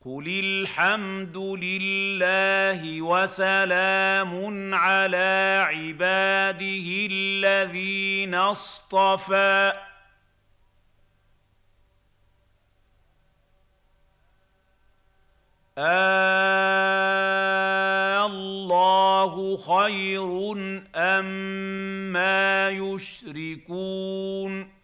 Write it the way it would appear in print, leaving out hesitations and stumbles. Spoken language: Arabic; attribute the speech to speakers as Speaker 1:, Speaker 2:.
Speaker 1: قُلِ الْحَمْدُ لِلَّهِ وَسَلَامٌ عَلَىٰ عِبَادِهِ الَّذِينَ اصْطَفَىٰ اللَّهُ خَيْرٌ أَمَّا يُشْرِكُونَ